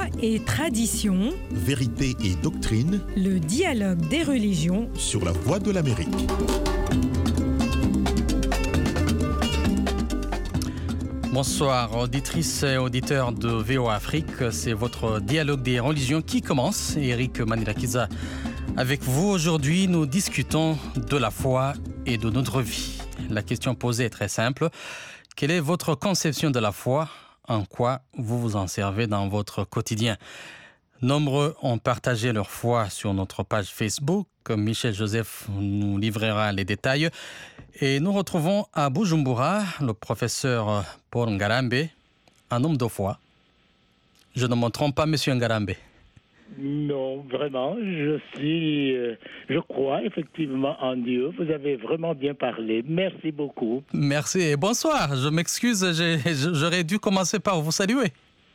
et tradition, vérité et doctrine, le dialogue des religions sur la Voix de l'Amérique. Bonsoir, auditrices et auditeurs de VOA Afrique. C'est votre dialogue des religions qui commence. Eric Manilakiza avec vous. Aujourd'hui, nous discutons de la foi et de notre vie. La question posée est très simple. Quelle est votre conception de la foi? En quoi vous vous en servez dans votre quotidien? Nombreux ont partagé leur foi sur notre page Facebook. Michel Joseph nous livrera les détails. Et nous retrouvons à Bujumbura le professeur Paul Ngarambe, un homme de foi. Je ne me trompe pas, monsieur Ngarambe? Non, vraiment, je crois effectivement en Dieu. Vous avez vraiment bien parlé. Merci beaucoup. Merci et bonsoir. Je m'excuse, j'aurais dû commencer par vous saluer.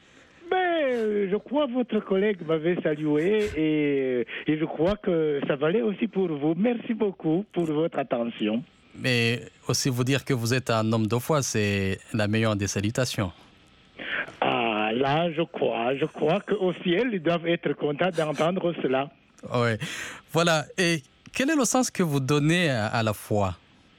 Mais je crois que votre collègue m'avait salué et je crois que ça valait aussi pour vous. Merci beaucoup pour votre attention. Mais aussi vous dire que vous êtes un homme de foi, c'est la meilleure des salutations. Ah, là, je crois qu'au ciel, ils doivent être contents d'entendre cela. Oui, voilà. Et quel est le sens que vous donnez à la foi?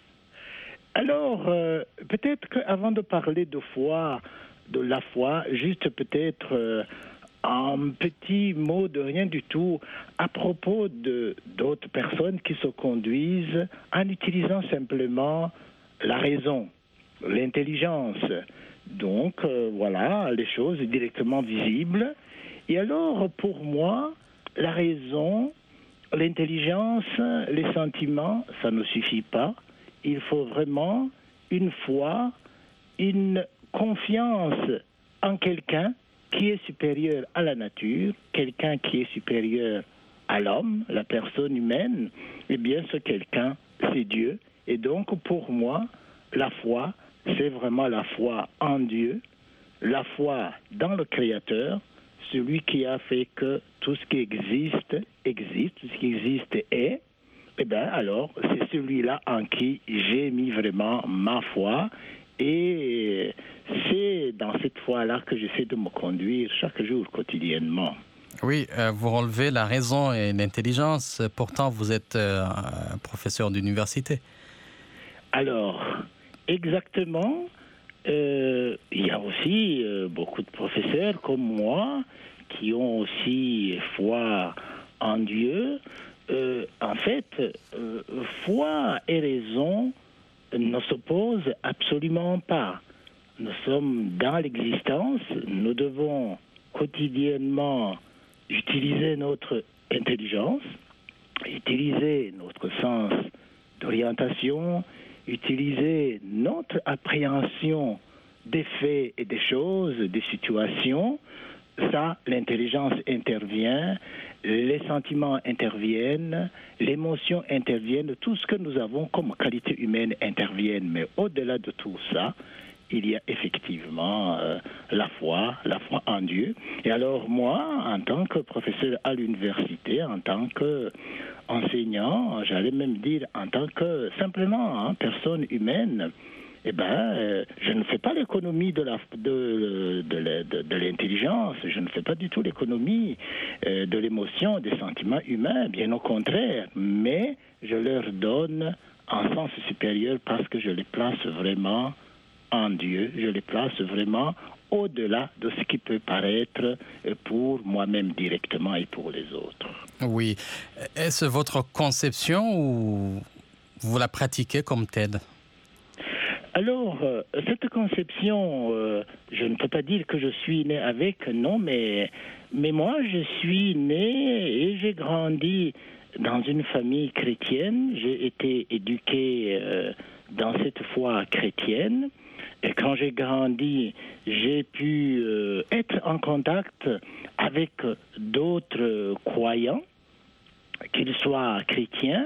Alors, peut-être qu'avant de parler de la foi, juste peut-être un petit mot de rien du tout à propos d'autres personnes qui se conduisent en utilisant simplement la raison, l'intelligence. Donc, voilà, les choses directement visibles. Et alors, pour moi, la raison, l'intelligence, les sentiments, ça ne suffit pas. Il faut vraiment une foi, une confiance en quelqu'un qui est supérieur à la nature, quelqu'un qui est supérieur à l'homme, la personne humaine. Eh bien, ce quelqu'un, c'est Dieu. Et donc, pour moi, la foi, c'est vraiment la foi en Dieu, la foi dans le Créateur, celui qui a fait que tout ce qui existe, tout ce qui existe est. Eh bien, alors, c'est celui-là en qui j'ai mis vraiment ma foi. Et c'est dans cette foi-là que j'essaie de me conduire chaque jour, quotidiennement. Oui, vous relevez la raison et l'intelligence. Pourtant, vous êtes professeur d'université. Alors, exactement. Il y a aussi beaucoup de professeurs comme moi qui ont aussi foi en Dieu. En fait, foi et raison ne s'opposent absolument pas. Nous sommes dans l'existence, nous devons quotidiennement utiliser notre intelligence, utiliser notre sens d'orientation, utiliser notre appréhension des faits et des choses, des situations. Ça, l'intelligence intervient, les sentiments interviennent, l'émotion interviennent, tout ce que nous avons comme qualité humaine intervienne. Mais au-delà de tout ça, il y a effectivement la foi en Dieu. Et alors moi, en tant que professeur à l'université, en tant qu'enseignant, j'allais même dire en tant que simplement personne humaine, eh ben, je ne fais pas l'économie de l'intelligence, je ne fais pas du tout l'économie de l'émotion, des sentiments humains, bien au contraire, mais je leur donne un sens supérieur parce que je les place vraiment en Dieu, je les place vraiment au-delà de ce qui peut paraître pour moi-même directement et pour les autres. Oui. Est-ce votre conception ou vous la pratiquez comme telle? Alors, cette conception, je ne peux pas dire que je suis né avec, non, mais moi, je suis né et j'ai grandi dans une famille chrétienne. J'ai été éduqué dans cette foi chrétienne. Et quand j'ai grandi, j'ai pu être en contact avec d'autres croyants, qu'ils soient chrétiens,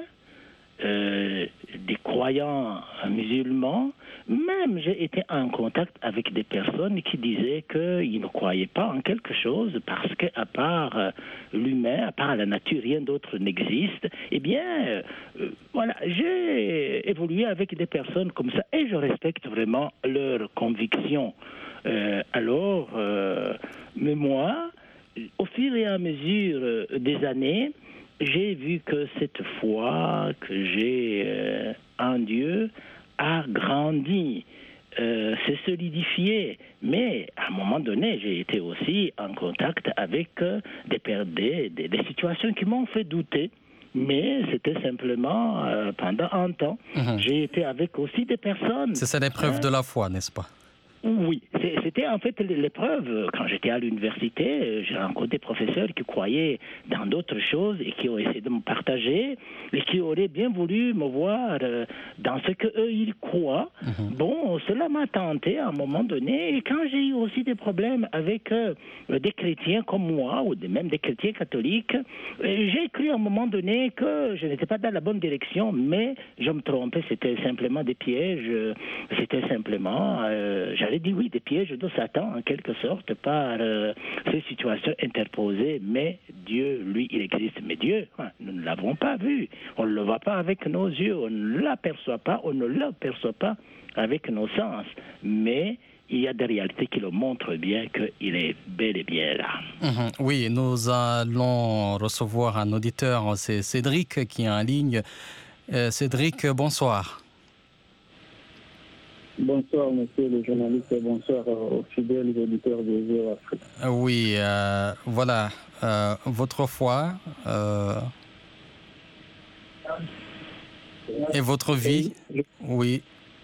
des croyants musulmans. Même j'ai été en contact avec des personnes qui disaient qu'ils ne croyaient pas en quelque chose parce qu'à part l'humain, à part la nature, rien d'autre n'existe. Eh bien, voilà, j'ai évolué avec des personnes comme ça et je respecte vraiment leurs convictions. Mais moi, au fur et à mesure des années, j'ai vu que cette foi que j'ai en Dieu a grandi, s'est solidifié. Mais à un moment donné, j'ai été aussi en contact avec des situations qui m'ont fait douter. Mais c'était simplement pendant un temps. J'ai été avec aussi des personnes. C'est ça l'épreuve de la foi, n'est-ce pas? Oui, c'était en fait l'épreuve. Quand j'étais à l'université, j'ai rencontré des professeurs qui croyaient dans d'autres choses et qui ont essayé de me partager et qui auraient bien voulu me voir dans ce qu'eux, ils croient. Bon, cela m'a tenté à un moment donné. Et quand j'ai eu aussi des problèmes avec des chrétiens comme moi, ou même des chrétiens catholiques, j'ai cru à un moment donné que je n'étais pas dans la bonne direction, mais je me trompais. C'était simplement des pièges. C'était simplement... j'allais dire oui, des pièges de Satan, en quelque sorte, par ces situations interposées. Mais Dieu, lui, il existe. Mais Dieu, nous ne l'avons pas vu. On ne le voit pas avec nos yeux. On ne l'aperçoit pas. On ne l'aperçoit pas avec nos sens. Mais il y a des réalités qui le montrent bien qu'il est bel et bien là. Oui, nous allons recevoir un auditeur. C'est Cédric qui est en ligne. Cédric, bonsoir. Bonsoir, monsieur le journaliste, et bonsoir aux fidèles auditeurs de VOA Afrique. Oui, voilà, votre foi et votre vie, oui.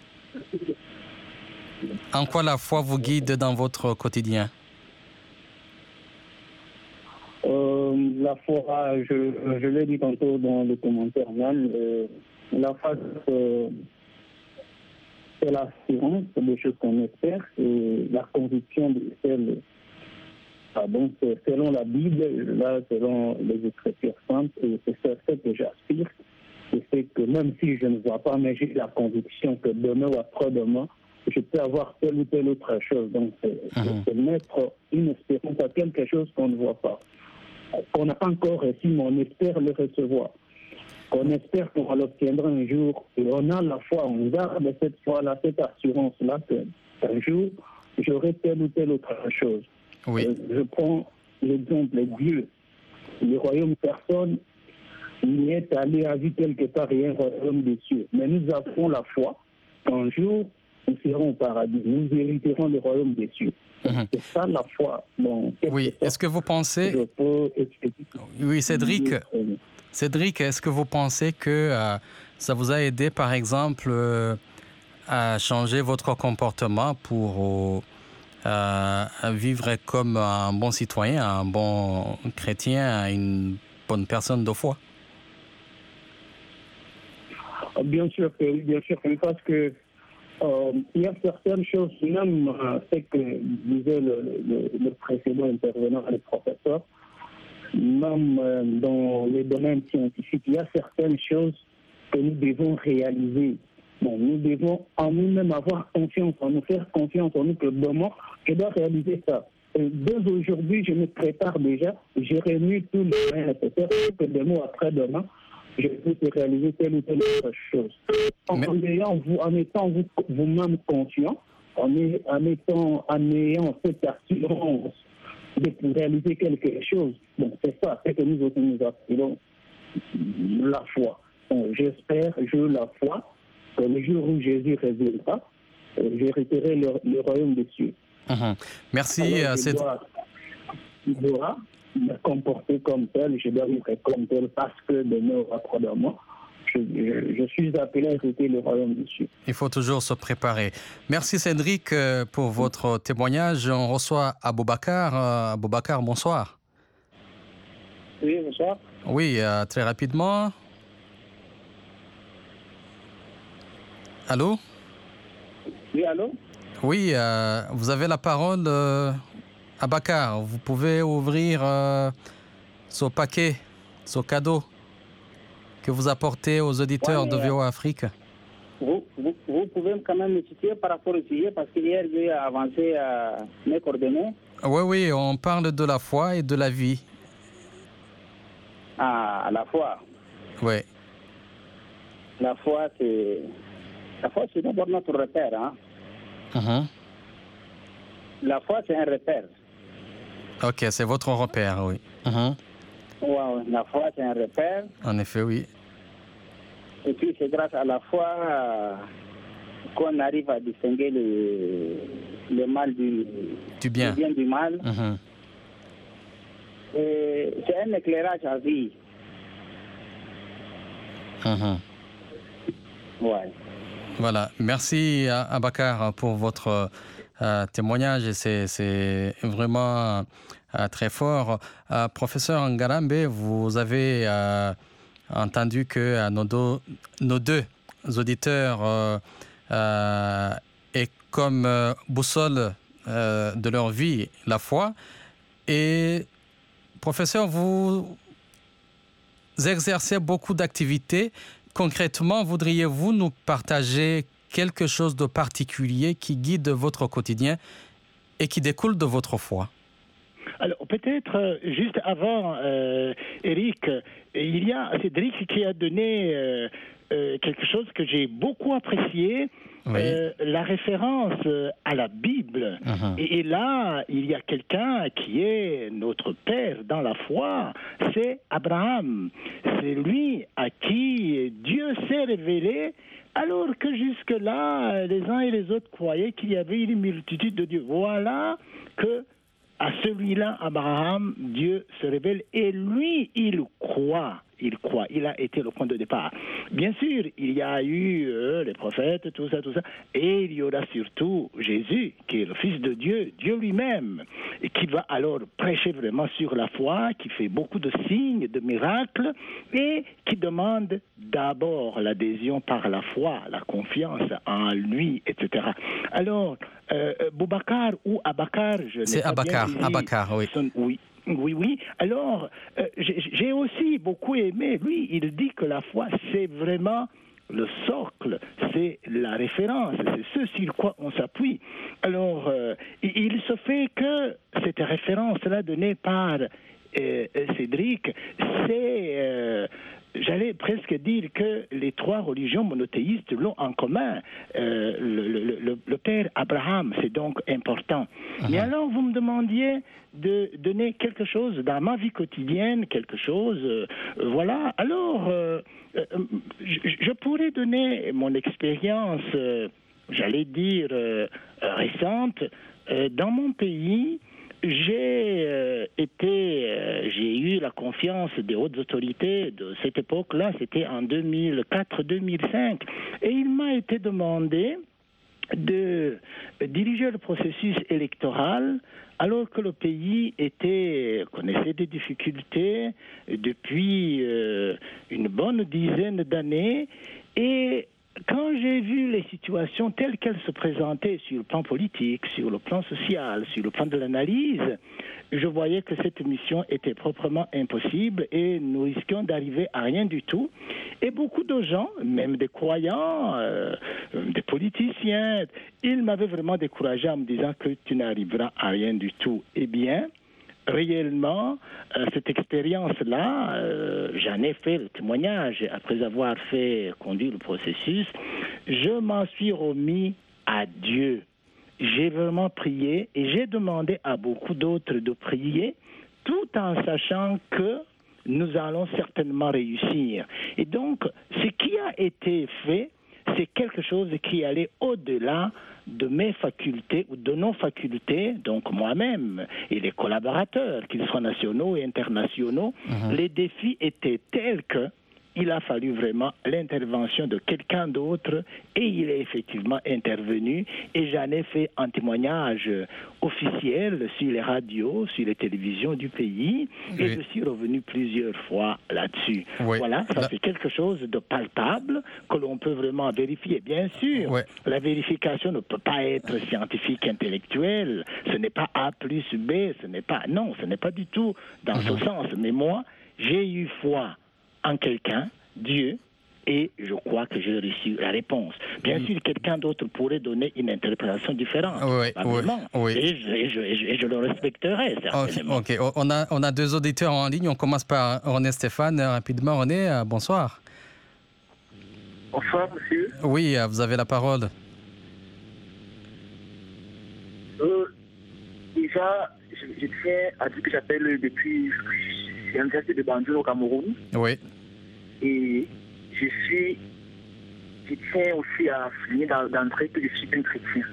En quoi la foi vous guide dans votre quotidien? La foi, je l'ai dit tantôt dans le commentaire même, la foi, c'est l'assurance des choses qu'on espère et la conviction de celles. Donc, selon la Bible, là, selon les Écritures saintes, et c'est ce que j'aspire. Et c'est que même si je ne vois pas, mais j'ai la conviction que demain ou après-demain, je peux avoir telle ou telle autre chose. Donc, c'est mettre une espérance à quelque chose qu'on ne voit pas, qu'on n'a pas encore reçu, mais on espère le recevoir. On espère qu'on l'obtiendra un jour et on a la foi, on garde cette foi-là, cette assurance-là qu'un jour, j'aurai telle ou telle autre chose. Oui. Je prends l'exemple de Dieu. Le royaume, personne n'y est allé à vue quelque part, il y a un royaume des cieux. Mais nous avons la foi qu'un jour, nous serons au paradis. Nous hériterons le royaume des cieux. C'est ça la foi. Donc, oui, est-ce que vous pensez... Je peux expliquer. Oui, Cédric, est-ce que vous pensez que ça vous a aidé, par exemple, à changer votre comportement pour vivre comme un bon citoyen, un bon chrétien, une bonne personne de foi? Bien sûr que oui, parce que il y a certaines choses, même ce que disait le précédent intervenant, le professeur, même dans les domaines scientifiques, il y a certaines choses que nous devons réaliser. Bon, nous devons en nous-mêmes avoir confiance en nous, faire confiance en nous que demain, je dois réaliser ça. Et dès aujourd'hui, je me prépare déjà, j'ai réuni tous les moyens nécessaires pour que demain ou après-demain, je puisse réaliser telle ou telle autre chose. En étant vous-même confiant, en ayant cette assurance de réaliser quelque chose. Bon, c'est ça, c'est que nous aussi nous appelons la foi. Bon, j'espère, j'ai la foi, que le jour où Jésus reviendra, j'hériterai le royaume des cieux. Merci. Alors, je dois me comporter comme tel, je dois vivre comme tel, parce que demain ou après-demain, je suis appelé à hériter le royaume des cieux. Il faut toujours se préparer. Merci Cédric pour votre témoignage. On reçoit Aboubacar. Aboubacar, bonsoir. Oui, bonsoir. Oui, très rapidement. Allô? Oui, allô? Oui, vous avez la parole, Aboubacar. Vous pouvez ouvrir ce paquet, ce cadeau que vous apportez aux auditeurs de VOA Afrique. Vous pouvez quand même me citer par rapport au sujet, parce qu'hier, j'ai avancé mes coordonnées. Oui, on parle de la foi et de la vie. Ah, la foi. Oui. La foi, c'est d'abord notre repère. Hein? Uh-huh. La foi, c'est un repère. Ok, c'est votre repère, oui. Ouais, la foi, c'est un repère. En effet, oui. Et puis, c'est grâce à la foi qu'on arrive à distinguer le mal du bien. Le bien du mal. Et c'est un éclairage à vie. Ouais. Voilà. Merci, Abakar, pour votre témoignage. C'est vraiment très fort. Professeur Ngarambe, vous avez entendu que nos deux auditeurs est comme boussole de leur vie, la foi. Et professeur, vous exercez beaucoup d'activités. Concrètement, voudriez-vous nous partager quelque chose de particulier qui guide votre quotidien et qui découle de votre foi? Alors, peut-être, juste avant, Eric, il y a Cédric qui a donné quelque chose que j'ai beaucoup apprécié, la référence à la Bible. Et là, il y a quelqu'un qui est notre père dans la foi, c'est Abraham. C'est lui à qui Dieu s'est révélé, alors que jusque-là, les uns et les autres croyaient qu'il y avait une multitude de dieux. Voilà que à celui-là, Abraham, Dieu se révèle et lui, il croit. Il a été le point de départ. Bien sûr, il y a eu les prophètes, tout ça. Et il y aura surtout Jésus, qui est le Fils de Dieu, Dieu lui-même, et qui va alors prêcher vraiment sur la foi, qui fait beaucoup de signes, de miracles, et qui demande d'abord l'adhésion par la foi, la confiance en lui, etc. Alors, Boubacar ou Abakar, je n'ai c'est pas Abakar, bien dit. Abakar, oui. Oui. Alors, j'ai aussi beaucoup aimé, lui, il dit que la foi, c'est vraiment le socle, c'est la référence, c'est ce sur quoi on s'appuie. Alors, il se fait que cette référence-là donnée par Cédric, c'est... j'allais presque dire que les trois religions monothéistes l'ont en commun. Le père Abraham, c'est donc important. Mais alors, vous me demandiez de donner quelque chose dans ma vie quotidienne, quelque chose, voilà. Alors, je pourrais donner mon expérience, j'allais dire, récente. Dans mon pays, j'ai eu la confiance des hautes autorités de cette époque-là, c'était en 2004-2005, et il m'a été demandé de diriger le processus électoral alors que le pays connaissait des difficultés depuis une bonne dizaine d'années. Et quand j'ai vu les situations telles qu'elles se présentaient sur le plan politique, sur le plan social, sur le plan de l'analyse, je voyais que cette mission était proprement impossible et nous risquions d'arriver à rien du tout. Et beaucoup de gens, même des croyants, des politiciens, ils m'avaient vraiment découragé en me disant que tu n'arriveras à rien du tout. Eh bien, réellement, cette expérience-là, j'en ai fait le témoignage après avoir conduit le processus. Je m'en suis remis à Dieu. J'ai vraiment prié et j'ai demandé à beaucoup d'autres de prier, tout en sachant que nous allons certainement réussir. Et donc, ce qui a été fait, c'est quelque chose qui allait au-delà de mes facultés ou de nos facultés, donc moi-même et les collaborateurs, qu'ils soient nationaux et internationaux. Les défis étaient tels que il a fallu vraiment l'intervention de quelqu'un d'autre et il est effectivement intervenu et j'en ai fait un témoignage officiel sur les radios, sur les télévisions du pays et je suis revenu plusieurs fois là-dessus. Voilà, ça c'est quelque chose de palpable que l'on peut vraiment vérifier. Bien sûr, la vérification ne peut pas être scientifique, intellectuelle, ce n'est pas A plus B, ce n'est pas du tout dans ce sens. Mais moi, j'ai eu foi en quelqu'un, Dieu, et je crois que j'ai reçu la réponse. Bien sûr, quelqu'un d'autre pourrait donner une interprétation différente. Et je le respecterai, certainement. Ok, on a deux auditeurs en ligne. On commence par René Stéphane. Rapidement, René, bonsoir. Bonsoir, monsieur. Oui, vous avez la parole. Déjà, déjà, je tiens à dire que j'appelle depuis l'université de Banjul au Cameroun. Oui. Et je tiens aussi à souligner d'entrée que je suis un chrétien.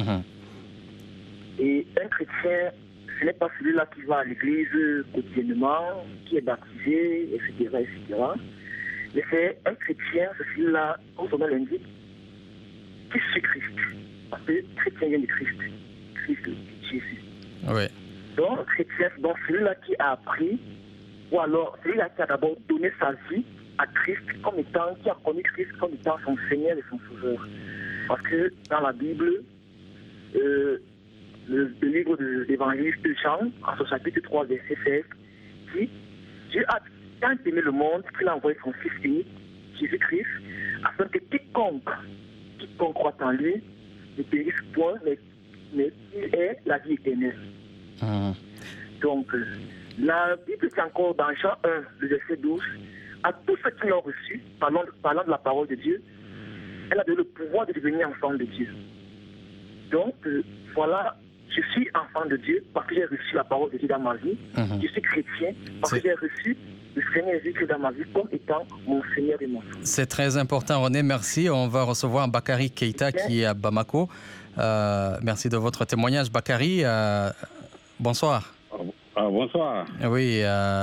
Et un chrétien, ce n'est pas celui-là qui va à l'église quotidiennement, qui est baptisé, etc. Mais c'est un chrétien, c'est celui-là, comme son nom l'indique, qui suit Christ. Parce que chrétien vient de Christ. Christ, Jésus. Oui. Donc, chrétien, donc celui-là qui a appris, ou alors celui-là qui a d'abord donné sa vie à Christ comme étant, qui a connu Christ comme étant son Seigneur et son Sauveur. Parce que dans la Bible, le livre de l'évangéliste Jean, en son chapitre 3, verset 16, dit Dieu a tant aimé le monde qu'il a envoyé son Fils unique, Jésus-Christ, afin que quiconque croit en lui ne périsse point, mais qu'il ait la vie éternelle. Donc, la Bible dit encore dans Jean 1, le verset 12, à tous ceux qui l'ont reçu, parlant de la parole de Dieu, elle a donné le pouvoir de devenir enfant de Dieu. Donc, voilà, je suis enfant de Dieu parce que j'ai reçu la parole de Dieu dans ma vie. Je suis chrétien parce que j'ai reçu le Seigneur Jésus dans ma vie comme étant mon Seigneur et mon Sauveur. C'est très important, René, merci. On va recevoir Bakary Keïta qui est à Bamako. Merci de votre témoignage, Bakary. Bonsoir. Bonsoir. Oui.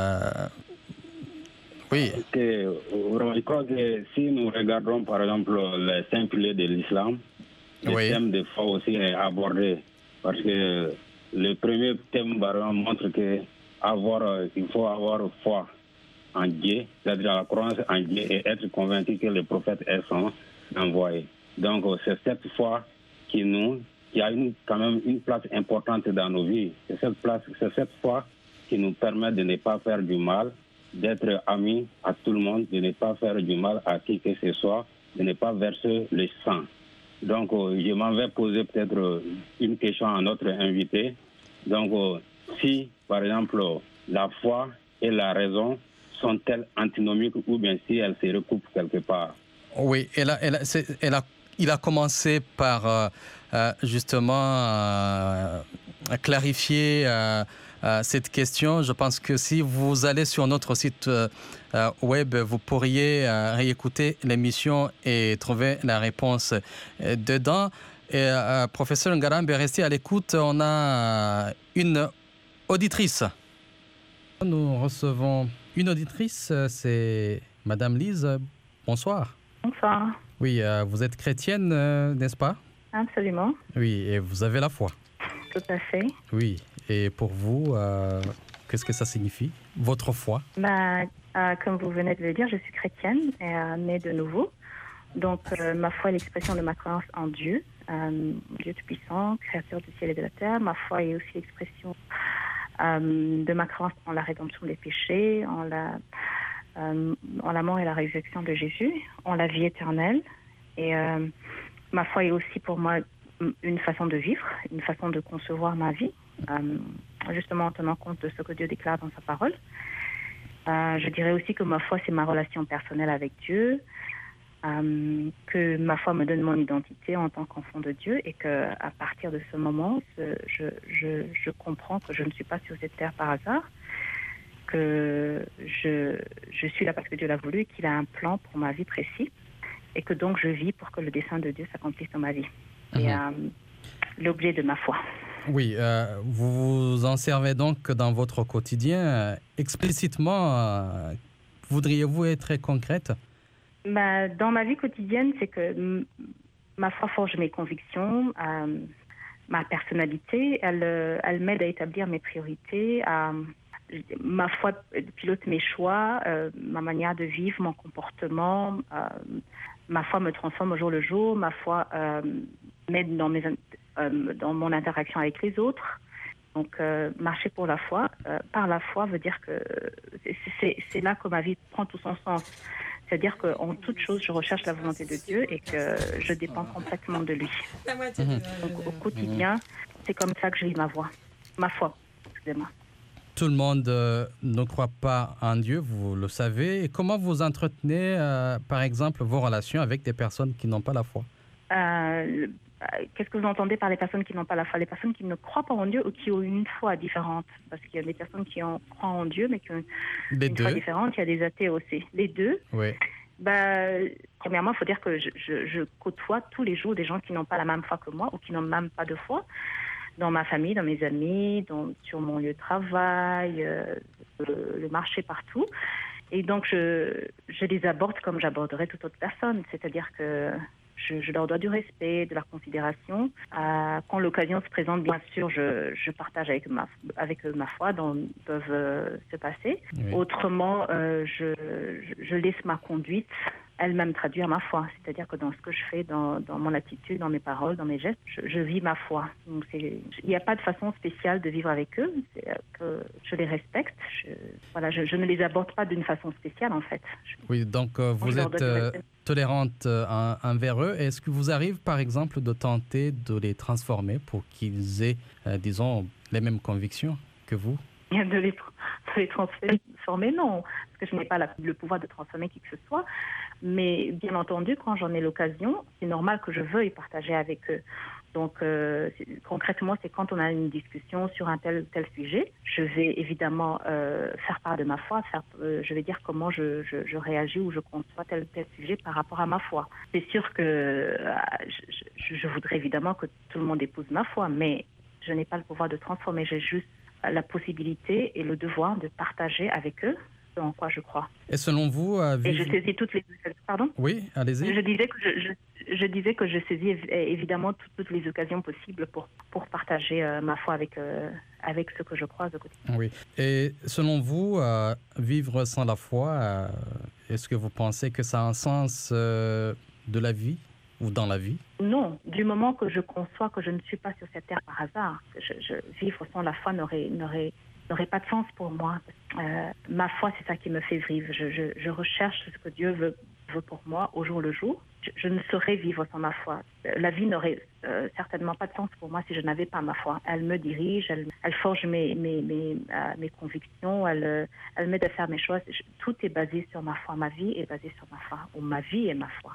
Oui. Je crois que si nous regardons par exemple les 5 piliers de l'islam, le thème de foi aussi est abordé. Parce que le premier thème montre qu'il faut avoir foi en Dieu, c'est-à-dire la croyance en Dieu et être convaincu que le prophète est son envoyé. Donc c'est cette foi qui a quand même une place importante dans nos vies. C'est cette foi qui nous permet de ne pas faire du mal, d'être amis à tout le monde, de ne pas faire du mal à qui que ce soit, de ne pas verser le sang. Donc, je m'en vais poser peut-être une question à notre invité. Donc, si, par exemple, la foi et la raison sont-elles antinomiques ou bien si elles se recoupent quelque part? Oui, il a commencé par justement clarifier cette question. Je pense que si vous allez sur notre site web, vous pourriez réécouter l'émission et trouver la réponse dedans. Et, professeur Ngarambe, restez à l'écoute. On a une auditrice. Nous recevons une auditrice, c'est Madame Lise. Bonsoir. Bonsoir. Oui, vous êtes chrétienne, n'est-ce pas? Absolument. Oui, et vous avez la foi. Tout à fait. Oui, et pour vous, qu'est-ce que ça signifie, votre foi? Comme vous venez de le dire, je suis chrétienne, née de nouveau. Donc, ma foi est l'expression de ma croyance en Dieu, Dieu Tout-Puissant, créateur du ciel et de la terre. Ma foi est aussi l'expression de ma croyance en la rédemption des péchés, en la mort et la résurrection de Jésus, en la vie éternelle. Et ma foi est aussi pour moi une façon de vivre, une façon de concevoir ma vie, justement en tenant compte de ce que Dieu déclare dans sa parole. Je dirais aussi que ma foi, c'est ma relation personnelle avec Dieu, que ma foi me donne mon identité en tant qu'enfant de Dieu et qu'à partir de ce moment, je comprends que je ne suis pas sur cette terre par hasard, que je suis là parce que Dieu l'a voulu et qu'il a un plan pour ma vie précis et que donc je vis pour que le dessein de Dieu s'accomplisse dans ma vie. Et l'objet de ma foi. Oui, vous vous en servez donc dans votre quotidien. Explicitement, voudriez-vous être concrète? Dans ma vie quotidienne, c'est que ma foi forge mes convictions, ma personnalité, elle m'aide à établir mes priorités, ma foi pilote mes choix, ma manière de vivre, mon comportement. Ma foi me transforme au jour le jour, ma foi m'aide dans mon interaction avec les autres. Donc, marcher pour la foi, par la foi, veut dire que c'est là que ma vie prend tout son sens. C'est-à-dire qu'en toute chose, je recherche la volonté de Dieu et que je dépends complètement de lui. Donc, au quotidien, c'est comme ça que je vis ma foi, excusez-moi. Tout le monde ne croit pas en Dieu, vous le savez. Et comment vous entretenez, par exemple, vos relations avec des personnes qui n'ont pas la foi? qu'est-ce que vous entendez par les personnes qui n'ont pas la foi? Les personnes qui ne croient pas en Dieu ou qui ont une foi différente? Parce qu'il y a des personnes qui croient en Dieu, mais qui ont une foi différente. Il y a des athées aussi. Les deux. Oui. Premièrement, il faut dire que je côtoie tous les jours des gens qui n'ont pas la même foi que moi ou qui n'ont même pas de foi. Dans ma famille, dans mes amis, sur mon lieu de travail, le marché, partout. Et donc, je les aborde comme j'aborderais toute autre personne. C'est-à-dire que je leur dois du respect, de la considération. Quand l'occasion se présente, bien sûr, je partage avec eux ma foi dont ils peuvent se passer. Oui. Autrement, je laisse ma conduite elle-même traduire ma foi. C'est-à-dire que dans ce que je fais, dans mon attitude, dans mes paroles, dans mes gestes, je vis ma foi. Donc il n'y a pas de façon spéciale de vivre avec eux. Que je les respecte. Je ne les aborde pas d'une façon spéciale, en fait. Oui, donc vous êtes tolérante envers eux. Est-ce que vous arrive, par exemple, de tenter de les transformer pour qu'ils aient, disons, les mêmes convictions que vous? De les transformer, non. Parce que je n'ai pas le pouvoir de transformer qui que ce soit. Mais bien entendu, quand j'en ai l'occasion, c'est normal que je veuille partager avec eux. Donc, concrètement, c'est quand on a une discussion sur un tel ou tel sujet, je vais évidemment faire part de ma foi, je vais dire comment je réagis ou je conçois tel ou tel sujet par rapport à ma foi. C'est sûr que je voudrais évidemment que tout le monde épouse ma foi, mais je n'ai pas le pouvoir de transformer. J'ai juste la possibilité et le devoir de partager avec eux en quoi je crois. Et selon vous... Et je saisis toutes les... Pardon ? Oui, allez-y. Je disais que je saisis évidemment toutes les occasions possibles pour partager ma foi avec ceux que je croise au quotidien. Oui. Et selon vous, vivre sans la foi, est-ce que vous pensez que ça a un sens de la vie ou dans la vie? Non, du moment que je conçois que je ne suis pas sur cette terre par hasard, vivre sans la foi n'aurait pas de sens pour moi. Ma foi, c'est ça qui me fait vivre. Je recherche ce que Dieu veut pour moi au jour le jour. Je ne saurais vivre sans ma foi. La vie n'aurait certainement pas de sens pour moi si je n'avais pas ma foi. Elle me dirige, elle forge mes convictions, elle m'aide à faire mes choix. Tout est basé sur ma foi. Ma vie est basée sur ma foi. Ou ma vie est ma foi.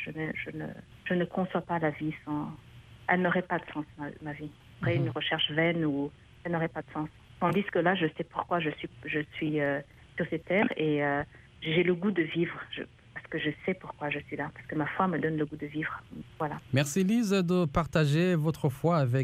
Je ne conçois pas la vie sans... Elle n'aurait pas de sens, ma vie. Après, une recherche vaine ou... Elle n'aurait pas de sens. Tandis que là, je sais pourquoi je suis sur cette terre et j'ai le goût de vivre. Parce que je sais pourquoi je suis là. Parce que ma foi me donne le goût de vivre. Voilà. Merci Lise de partager votre foi avec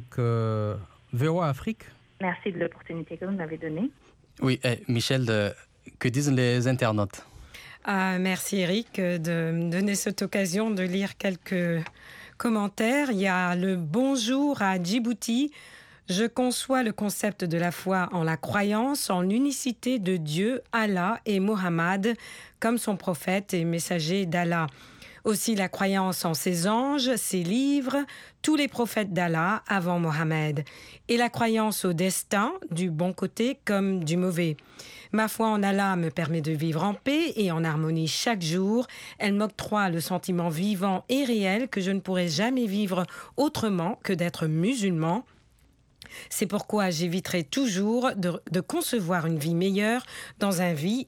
VOA Afrique. Merci de l'opportunité que vous m'avez donnée. Oui, Michel, que disent les internautes? Merci Eric de me donner cette occasion de lire quelques commentaires. Il y a le bonjour à Djibouti. Je conçois le concept de la foi en la croyance en l'unicité de Dieu, Allah et Mohammed comme son prophète et messager d'Allah. Aussi la croyance en ses anges, ses livres, tous les prophètes d'Allah avant Mohammed. Et la croyance au destin, du bon côté comme du mauvais. Ma foi en Allah me permet de vivre en paix et en harmonie chaque jour. Elle m'octroie le sentiment vivant et réel que je ne pourrais jamais vivre autrement que d'être musulman. C'est pourquoi j'éviterai toujours de concevoir une vie meilleure dans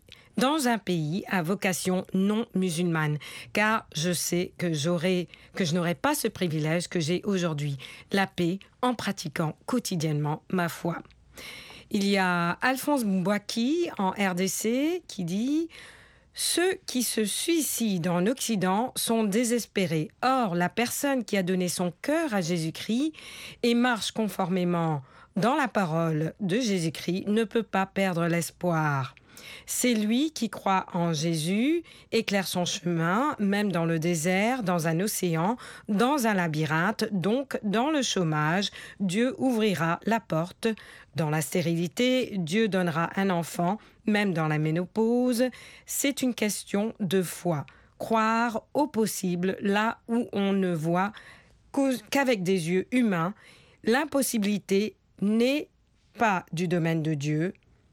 un pays à vocation non musulmane, car je sais que je n'aurai pas ce privilège que j'ai aujourd'hui, la paix en pratiquant quotidiennement ma foi. Il y a Alphonse Mbouaki en RDC qui dit « Ceux qui se suicident en Occident sont désespérés. Or, la personne qui a donné son cœur à Jésus-Christ et marche conformément dans la parole de Jésus-Christ ne peut pas perdre l'espoir. C'est lui qui croit en Jésus, éclaire son chemin, même dans le désert, dans un océan, dans un labyrinthe, donc dans le chômage, Dieu ouvrira la porte. Dans la stérilité, Dieu donnera un enfant, même dans la ménopause. C'est une question de foi. Croire au possible là où on ne voit qu'avec des yeux humains. L'impossibilité n'est pas du domaine de Dieu.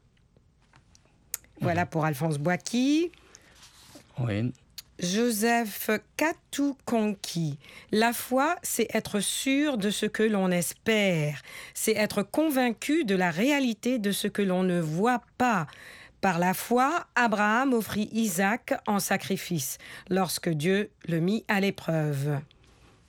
Voilà pour Alphonse Mbouaki. Oui. Joseph Katoukonki. La foi, c'est être sûr de ce que l'on espère. C'est être convaincu de la réalité de ce que l'on ne voit pas. Par la foi, Abraham offrit Isaac en sacrifice lorsque Dieu le mit à l'épreuve.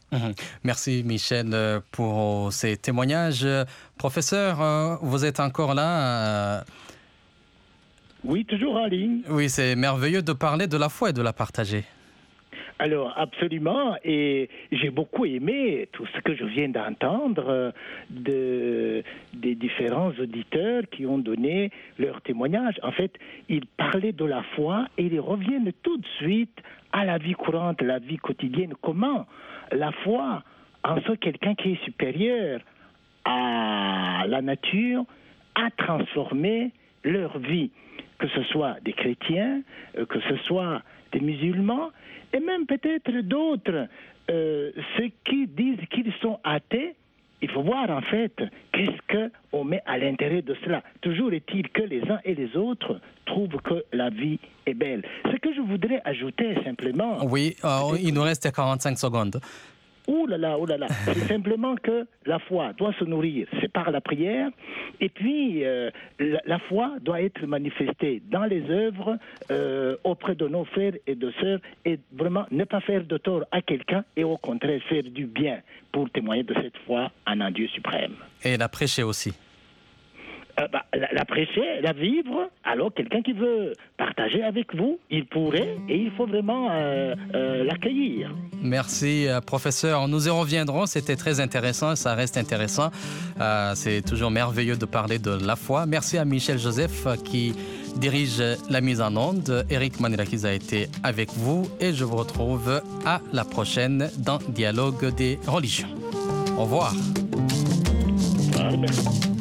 Merci Michel pour ces témoignages. Professeur, vous êtes encore là Oui, toujours en ligne. Oui, c'est merveilleux de parler de la foi et de la partager. Alors, absolument, et j'ai beaucoup aimé tout ce que je viens d'entendre des différents auditeurs qui ont donné leur témoignage. En fait, ils parlaient de la foi et ils reviennent tout de suite à la vie courante, la vie quotidienne. Comment la foi, en soit quelqu'un qui est supérieur à la nature, a transformé leur vie, que ce soit des chrétiens, que ce soit des musulmans, et même peut-être d'autres, ceux qui disent qu'ils sont athées. Il faut voir en fait qu'est-ce qu'on met à l'intérieur de cela. Toujours est-il que les uns et les autres trouvent que la vie est belle. Ce que je voudrais ajouter simplement... Oui, il nous reste 45 secondes. Ouh là là, c'est simplement que la foi doit se nourrir, c'est par la prière, et puis la foi doit être manifestée dans les œuvres auprès de nos frères et de sœurs, et vraiment ne pas faire de tort à quelqu'un, et au contraire faire du bien pour témoigner de cette foi en un Dieu suprême. Et la prêcher aussi. La prêcher, la vivre. Alors quelqu'un qui veut partager avec vous, il pourrait, et il faut vraiment l'accueillir. Merci professeur, nous y reviendrons, c'était très intéressant, ça reste intéressant, c'est toujours merveilleux de parler de la foi. Merci à Michel Joseph qui dirige la mise en onde. Eric Manilakiza a été avec vous et je vous retrouve à la prochaine dans Dialogue des religions. Au revoir. Merci.